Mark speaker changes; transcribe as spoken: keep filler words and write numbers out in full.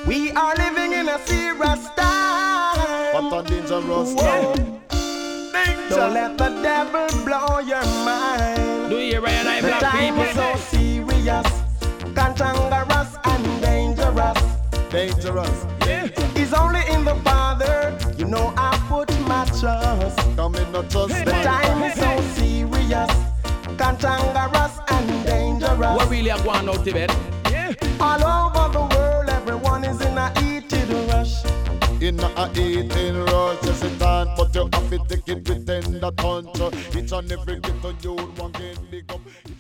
Speaker 1: We are living in a serious time.
Speaker 2: But a dangerous time.
Speaker 1: Don't let the devil blow your mind.
Speaker 3: Do you Ryan I
Speaker 1: The
Speaker 3: black
Speaker 1: time
Speaker 3: people?
Speaker 1: is so serious, cantankerous and dangerous.
Speaker 2: Dangerous.
Speaker 3: Yeah.
Speaker 1: It's only in the Father, you know I put my trust.
Speaker 2: Come in, not trust
Speaker 1: The
Speaker 2: man.
Speaker 1: time is so serious, cantankerous and dangerous.
Speaker 3: What really are going out to bed? Yeah.
Speaker 1: All over the world, everyone is in a heated rush.
Speaker 2: In a eating rush, yes it can, but you have to take it with tender touch. Each and every little you want to big up.